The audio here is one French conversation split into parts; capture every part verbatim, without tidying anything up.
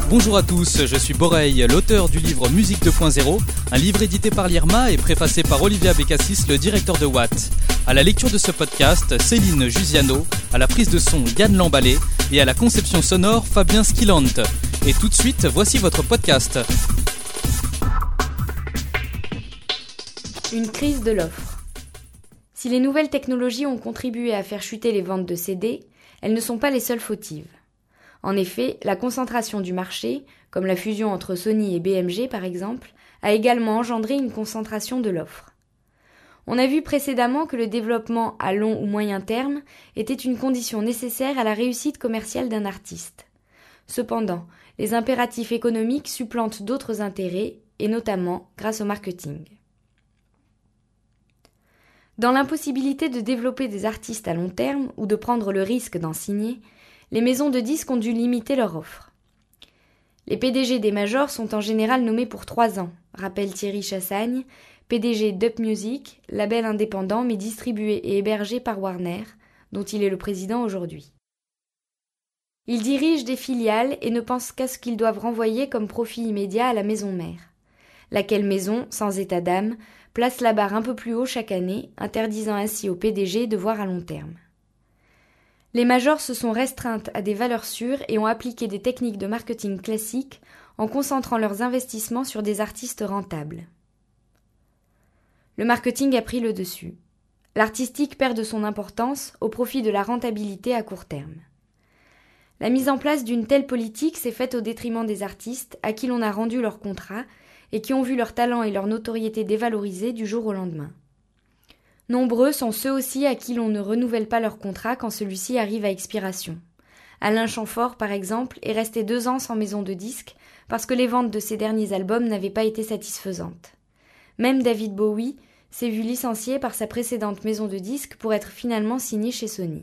Bonjour à tous, je suis Boreil, l'auteur du livre Musique deux point zéro, un livre édité par l'IRMA et préfacé par Olivier Abécassis, le directeur de Watt. À la lecture de ce podcast, Céline Jusiano, à la prise de son Yann Lambalé et à la conception sonore Fabien Skilante. Et tout de suite, voici votre podcast. Une crise de l'offre. Si les nouvelles technologies ont contribué à faire chuter les ventes de C D, elles ne sont pas les seules fautives. En effet, la concentration du marché, comme la fusion entre Sony et B M G par exemple, a également engendré une concentration de l'offre. On a vu précédemment que le développement à long ou moyen terme était une condition nécessaire à la réussite commerciale d'un artiste. Cependant, les impératifs économiques supplantent d'autres intérêts, et notamment grâce au marketing. Dans l'impossibilité de développer des artistes à long terme ou de prendre le risque d'en signer, les maisons de disques ont dû limiter leur offre. Les P D G des majors sont en général nommés pour trois ans, rappelle Thierry Chassagne, P D G d'Up Music, label indépendant mais distribué et hébergé par Warner, dont il est le président aujourd'hui. Ils dirigent des filiales et ne pensent qu'à ce qu'ils doivent renvoyer comme profit immédiat à la maison mère. Laquelle maison, sans état d'âme, place la barre un peu plus haut chaque année, interdisant ainsi aux P D G de voir à long terme. Les majors se sont restreintes à des valeurs sûres et ont appliqué des techniques de marketing classiques en concentrant leurs investissements sur des artistes rentables. Le marketing a pris le dessus. L'artistique perd de son importance au profit de la rentabilité à court terme. La mise en place d'une telle politique s'est faite au détriment des artistes à qui l'on a rendu leur contrat et qui ont vu leur talent et leur notoriété dévalorisés du jour au lendemain. Nombreux sont ceux aussi à qui l'on ne renouvelle pas leur contrat quand celui-ci arrive à expiration. Alain Chamfort, par exemple, est resté deux ans sans maison de disques parce que les ventes de ses derniers albums n'avaient pas été satisfaisantes. Même David Bowie s'est vu licencié par sa précédente maison de disques pour être finalement signé chez Sony.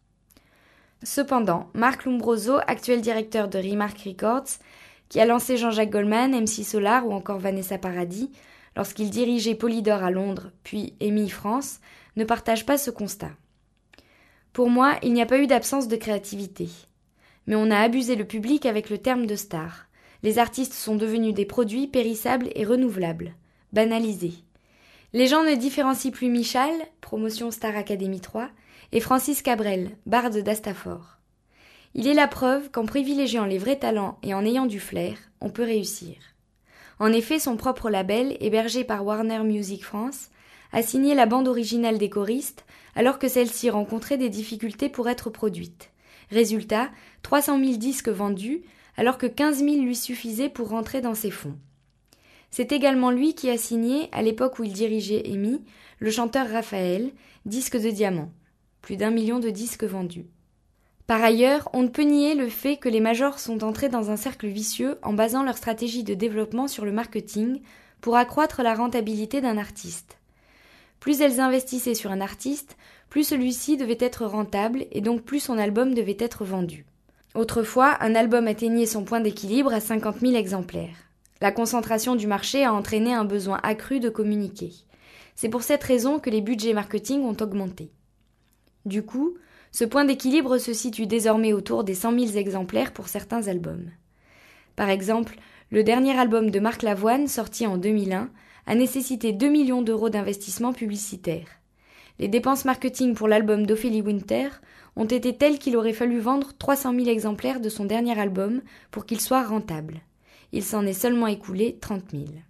Cependant, Marc Lombroso, actuel directeur de Remark Records, qui a lancé Jean-Jacques Goldman, M C Solar ou encore Vanessa Paradis, lorsqu'il dirigeait Polydor à Londres, puis E M I France, ne partage pas ce constat. Pour moi, il n'y a pas eu d'absence de créativité. Mais on a abusé le public avec le terme de star. Les artistes sont devenus des produits périssables et renouvelables, banalisés. Les gens ne différencient plus Michal, promotion Star Academy trois, et Francis Cabrel, barde d'Astafor. Il est la preuve qu'en privilégiant les vrais talents et en ayant du flair, on peut réussir. En effet, son propre label, hébergé par Warner Music France, a signé la bande originale des choristes alors que celle-ci rencontrait des difficultés pour être produite. Résultat, trois cent mille disques vendus alors que quinze mille lui suffisaient pour rentrer dans ses fonds. C'est également lui qui a signé, à l'époque où il dirigeait E M I, le chanteur Raphaël, disque de diamant. Plus d'un million de disques vendus. Par ailleurs, on ne peut nier le fait que les majors sont entrés dans un cercle vicieux en basant leur stratégie de développement sur le marketing pour accroître la rentabilité d'un artiste. Plus elles investissaient sur un artiste, plus celui-ci devait être rentable et donc plus son album devait être vendu. Autrefois, un album atteignait son point d'équilibre à cinquante mille exemplaires. La concentration du marché a entraîné un besoin accru de communiquer. C'est pour cette raison que les budgets marketing ont augmenté. Du coup, ce point d'équilibre se situe désormais autour des cent mille exemplaires pour certains albums. Par exemple, le dernier album de Marc Lavoine, sorti en deux mille un, a nécessité deux millions d'euros d'investissement publicitaire. Les dépenses marketing pour l'album d'Ophélie Winter ont été telles qu'il aurait fallu vendre trois cent mille exemplaires de son dernier album pour qu'il soit rentable. Il s'en est seulement écoulé trente mille.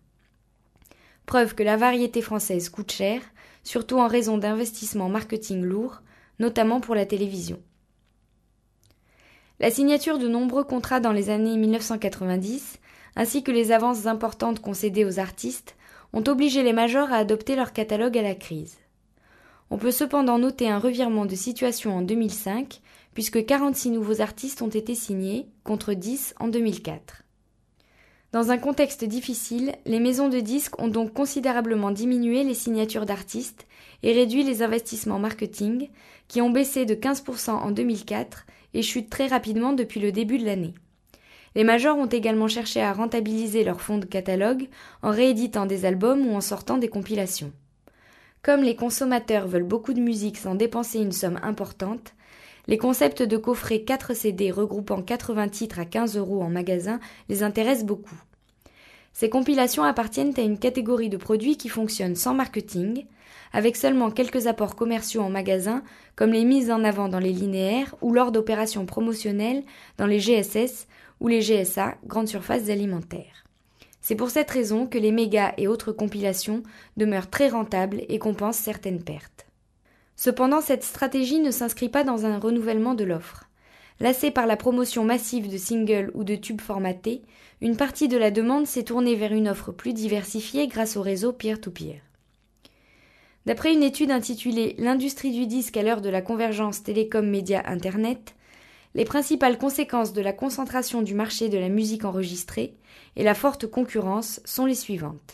Preuve que la variété française coûte cher, surtout en raison d'investissements marketing lourds, notamment pour la télévision. La signature de nombreux contrats dans les années mille neuf cent quatre-vingt-dix, ainsi que les avances importantes concédées aux artistes, ont obligé les majors à adopter leur catalogue à la crise. On peut cependant noter un revirement de situation en deux mille cinq, puisque quarante-six nouveaux artistes ont été signés, contre dix en deux mille quatre. Dans un contexte difficile, les maisons de disques ont donc considérablement diminué les signatures d'artistes et réduit les investissements marketing, qui ont baissé de quinze pour cent en deux mille quatre et chutent très rapidement depuis le début de l'année. Les majors ont également cherché à rentabiliser leur fonds de catalogue en rééditant des albums ou en sortant des compilations. Comme les consommateurs veulent beaucoup de musique sans dépenser une somme importante, Les concepts de coffrets quatre C D regroupant quatre-vingts titres à quinze euros en magasin les intéressent beaucoup. Ces compilations appartiennent à une catégorie de produits qui fonctionne sans marketing, avec seulement quelques apports commerciaux en magasin, comme les mises en avant dans les linéaires ou lors d'opérations promotionnelles dans les G S S ou les G S A, grandes surfaces alimentaires. C'est pour cette raison que les mégas et autres compilations demeurent très rentables et compensent certaines pertes. Cependant, cette stratégie ne s'inscrit pas dans un renouvellement de l'offre. Lassée par la promotion massive de singles ou de tubes formatés, une partie de la demande s'est tournée vers une offre plus diversifiée grâce au réseau peer-to-peer. D'après une étude intitulée « L'industrie du disque à l'heure de la convergence télécom-média-internet », les principales conséquences de la concentration du marché de la musique enregistrée et la forte concurrence sont les suivantes.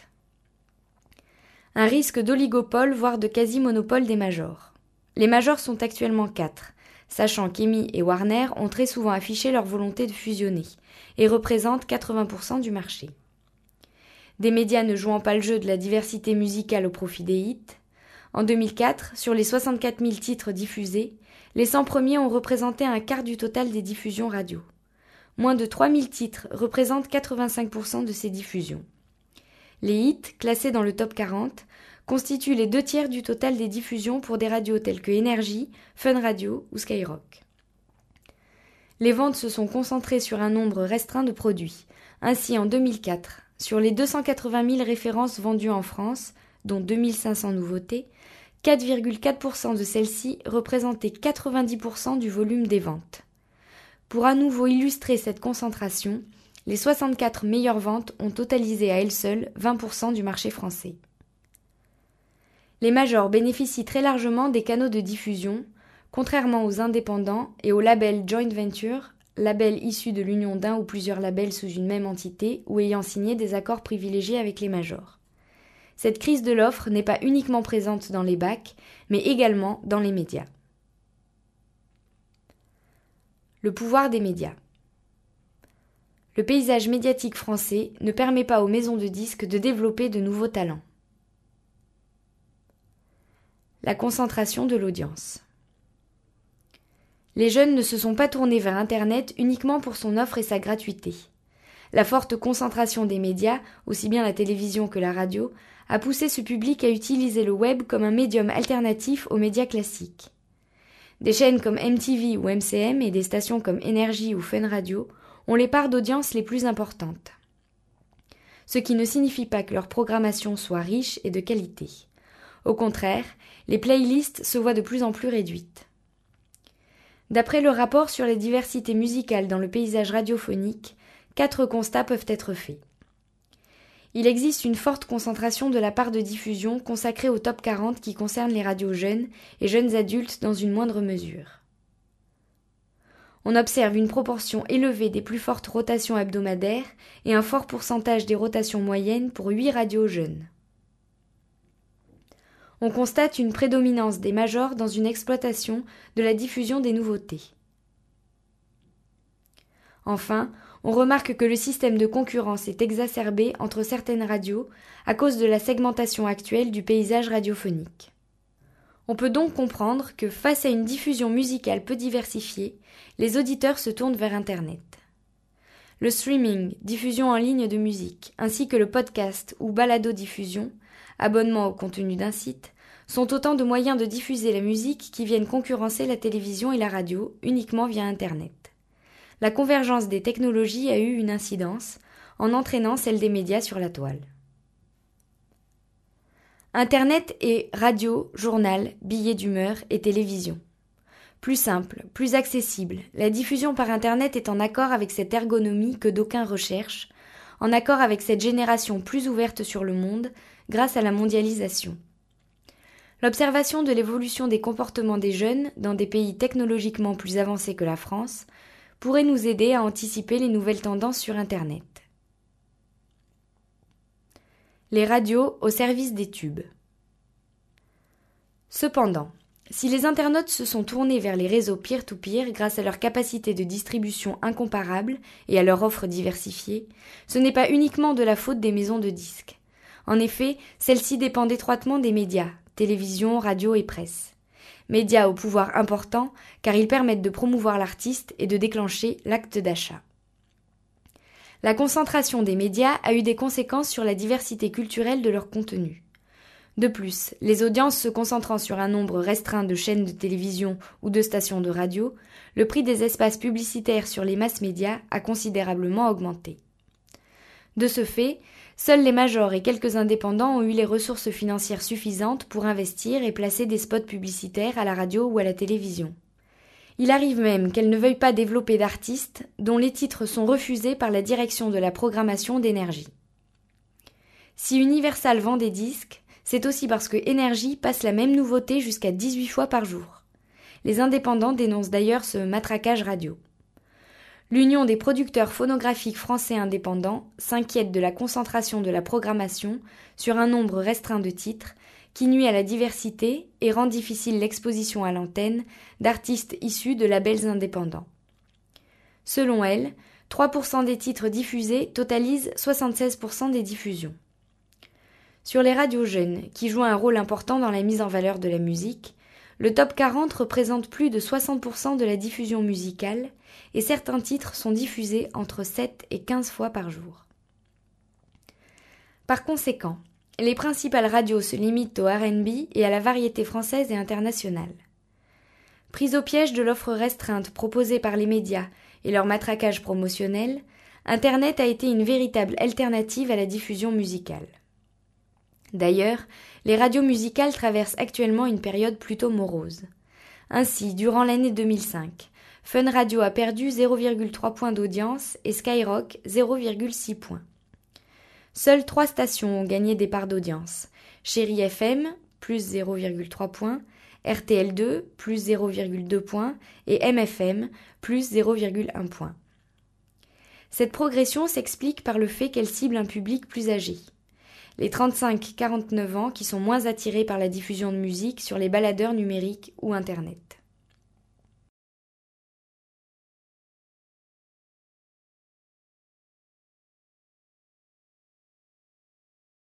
Un risque d'oligopole, voire de quasi-monopole des majors. Les majors sont actuellement quatre, sachant qu'E M I et Warner ont très souvent affiché leur volonté de fusionner et représentent quatre-vingts pour cent du marché. Des médias ne jouant pas le jeu de la diversité musicale au profit des hits. En deux mille quatre, sur les soixante-quatre mille titres diffusés, les cent premiers ont représenté un quart du total des diffusions radio. Moins de trois mille titres représentent quatre-vingt-cinq pour cent de ces diffusions. Les hits, classés dans le top quarante, constituent les deux tiers du total des diffusions pour des radios telles que Énergie, Fun Radio ou Skyrock. Les ventes se sont concentrées sur un nombre restreint de produits. Ainsi, en deux mille quatre, sur les deux cent quatre-vingt mille références vendues en France, dont deux mille cinq cents nouveautés, quatre virgule quatre pour cent de celles-ci représentaient quatre-vingt-dix pour cent du volume des ventes. Pour à nouveau illustrer cette concentration, les soixante-quatre meilleures ventes ont totalisé à elles seules vingt pour cent du marché français. Les majors bénéficient très largement des canaux de diffusion, contrairement aux indépendants et aux labels joint venture, labels issus de l'union d'un ou plusieurs labels sous une même entité ou ayant signé des accords privilégiés avec les majors. Cette crise de l'offre n'est pas uniquement présente dans les bacs, mais également dans les médias. Le pouvoir des médias. Le paysage médiatique français ne permet pas aux maisons de disques de développer de nouveaux talents. La concentration de l'audience. Les jeunes ne se sont pas tournés vers Internet uniquement pour son offre et sa gratuité. La forte concentration des médias, aussi bien la télévision que la radio, a poussé ce public à utiliser le web comme un médium alternatif aux médias classiques. Des chaînes comme M T V ou M C M et des stations comme Énergie ou Fun Radio ont les parts d'audience les plus importantes. Ce qui ne signifie pas que leur programmation soit riche et de qualité. Au contraire, les playlists se voient de plus en plus réduites. D'après le rapport sur la diversité musicale dans le paysage radiophonique, quatre constats peuvent être faits. Il existe une forte concentration de la part de diffusion consacrée au top quarante qui concerne les radios jeunes et jeunes adultes dans une moindre mesure. On observe une proportion élevée des plus fortes rotations hebdomadaires et un fort pourcentage des rotations moyennes pour huit radios jeunes. On constate une prédominance des majors dans une exploitation de la diffusion des nouveautés. Enfin, on remarque que le système de concurrence est exacerbé entre certaines radios à cause de la segmentation actuelle du paysage radiophonique. On peut donc comprendre que, face à une diffusion musicale peu diversifiée, les auditeurs se tournent vers Internet. Le streaming, diffusion en ligne de musique, ainsi que le podcast ou balado-diffusion, abonnement au contenu d'un site, sont autant de moyens de diffuser la musique qui viennent concurrencer la télévision et la radio uniquement via Internet. La convergence des technologies a eu une incidence, en entraînant celle des médias sur la toile. Internet est radio, journal, billet d'humeur et télévision. Plus simple, plus accessible, la diffusion par Internet est en accord avec cette ergonomie que d'aucuns recherchent, en accord avec cette génération plus ouverte sur le monde grâce à la mondialisation. L'observation de l'évolution des comportements des jeunes dans des pays technologiquement plus avancés que la France pourrait nous aider à anticiper les nouvelles tendances sur Internet. Les radios au service des tubes. Cependant, si les internautes se sont tournés vers les réseaux peer-to-peer grâce à leur capacité de distribution incomparable et à leur offre diversifiée, ce n'est pas uniquement de la faute des maisons de disques. En effet, celles-ci dépendent étroitement des médias, télévision, radio et presse. médias au pouvoir important car ils permettent de promouvoir l'artiste et de déclencher l'acte d'achat. La concentration des médias a eu des conséquences sur la diversité culturelle de leur contenu. De plus, les audiences se concentrant sur un nombre restreint de chaînes de télévision ou de stations de radio, le prix des espaces publicitaires sur les masses médias a considérablement augmenté. De ce fait, seuls les majors et quelques indépendants ont eu les ressources financières suffisantes pour investir et placer des spots publicitaires à la radio ou à la télévision. Il arrive même qu'elles ne veuillent pas développer d'artistes dont les titres sont refusés par la direction de la programmation d'Énergie. Si Universal vend des disques, c'est aussi parce que Énergie passe la même nouveauté jusqu'à dix-huit fois par jour. Les indépendants dénoncent d'ailleurs ce matraquage radio. L'Union des producteurs phonographiques français indépendants s'inquiète de la concentration de la programmation sur un nombre restreint de titres qui nuit à la diversité et rend difficile l'exposition à l'antenne d'artistes issus de labels indépendants. Selon elle, trois pour cent des titres diffusés totalisent soixante-seize pour cent des diffusions. Sur les radios jeunes, qui jouent un rôle important dans la mise en valeur de la musique, le top quarante représente plus de soixante pour cent de la diffusion musicale et certains titres sont diffusés entre sept et quinze fois par jour. Par conséquent, les principales radios se limitent au R and B et à la variété française et internationale. Prise au piège de l'offre restreinte proposée par les médias et leur matraquage promotionnel, Internet a été une véritable alternative à la diffusion musicale. D'ailleurs, les radios musicales traversent actuellement une période plutôt morose. Ainsi, durant l'année deux mille cinq, Fun Radio a perdu zéro virgule trois points d'audience et Skyrock zéro virgule six points. Seules trois stations ont gagné des parts d'audience. Chérie F M, plus zéro virgule trois points, R T L deux, plus zéro virgule deux points, et M F M, plus zéro virgule un point. Cette progression s'explique par le fait qu'elle cible un public plus âgé. Les trente-cinq à quarante-neuf ans qui sont moins attirés par la diffusion de musique sur les baladeurs numériques ou Internet.